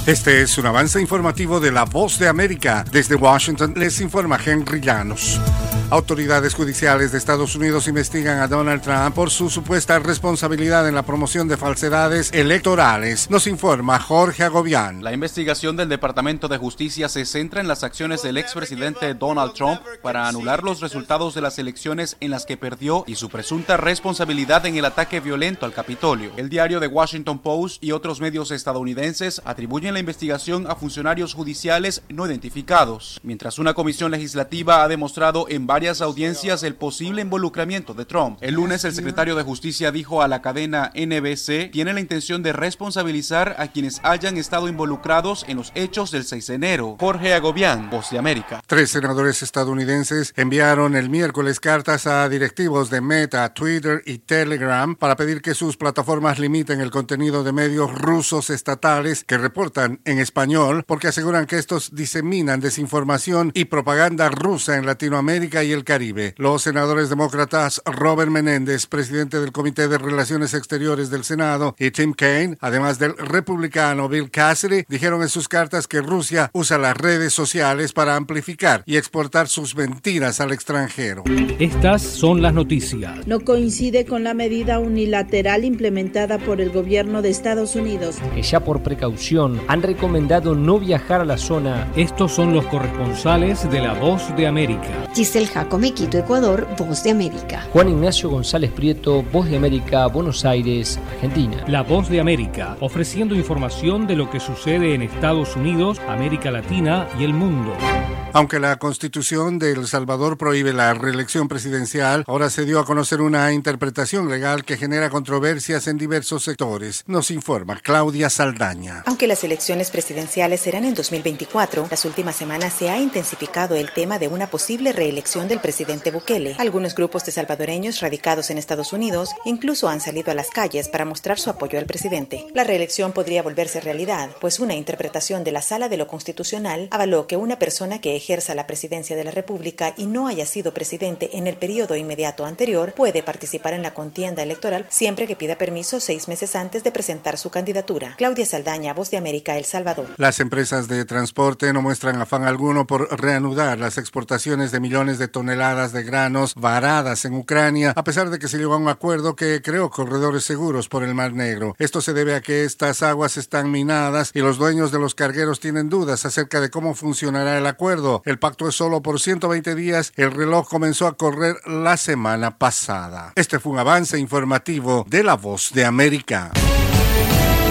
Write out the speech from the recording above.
Este es un avance informativo de La Voz de América. Desde Washington les informa Henry Llanos. Autoridades judiciales de Estados Unidos investigan a Donald Trump por su supuesta responsabilidad en la promoción de falsedades electorales. Nos informa Jorge Agobián. La investigación del Departamento de Justicia se centra en las acciones del expresidente Donald Trump para anular los resultados de las elecciones en las que perdió y su presunta responsabilidad en el ataque violento al Capitolio. El diario The Washington Post y otros medios estadounidenses atribuyen la investigación a funcionarios judiciales no identificados, mientras una comisión legislativa ha demostrado en varias audiencias el posible involucramiento de Trump. El lunes, el secretario de Justicia dijo a la cadena NBC tiene la intención de responsabilizar a quienes hayan estado involucrados en los hechos del 6 de enero. Jorge Agobián, Voz de América. 3 senadores estadounidenses enviaron el miércoles cartas a directivos de Meta, Twitter y Telegram para pedir que sus plataformas limiten el contenido de medios rusos estatales que reportan en español porque aseguran que estos diseminan desinformación y propaganda rusa en Latinoamérica y el Caribe. Los senadores demócratas Robert Menéndez, presidente del Comité de Relaciones Exteriores del Senado, y Tim Kaine, además del republicano Bill Cassidy, dijeron en sus cartas que Rusia usa las redes sociales para amplificar y exportar sus mentiras al extranjero. Estas son las noticias. No coincide con la medida unilateral implementada por el gobierno de Estados Unidos. Que ya por precaución han recomendado no viajar a la zona. Estos son los corresponsales de La Voz de América. Giselle Jacome, Quito, Ecuador, Voz de América. Juan Ignacio González Prieto, Voz de América, Buenos Aires, Argentina. La Voz de América, ofreciendo información de lo que sucede en Estados Unidos, América Latina y el mundo. Aunque la Constitución de El Salvador prohíbe la reelección presidencial, ahora se dio a conocer una interpretación legal que genera controversias en diversos sectores. Nos informa Claudia Saldaña. Aunque las elecciones presidenciales serán en 2024, las últimas semanas se ha intensificado el tema de una posible reelección del presidente Bukele. Algunos grupos de salvadoreños radicados en Estados Unidos incluso han salido a las calles para mostrar su apoyo al presidente. La reelección podría volverse realidad, pues una interpretación de la Sala de lo Constitucional avaló que una persona que ejerza la presidencia de la República y no haya sido presidente en el periodo inmediato anterior puede participar en la contienda electoral siempre que pida permiso 6 meses antes de presentar su candidatura. Claudia Saldaña, Voz de América, El Salvador. Las empresas de transporte no muestran afán alguno por reanudar las exportaciones de millones de toneladas de granos varadas en Ucrania, a pesar de que se llegó a un acuerdo que creó corredores seguros por el Mar Negro. Esto se debe a que estas aguas están minadas y los dueños de los cargueros tienen dudas acerca de cómo funcionará el acuerdo. El pacto es solo por 120 días. El reloj comenzó a correr la semana pasada. Este fue un avance informativo de La Voz de América.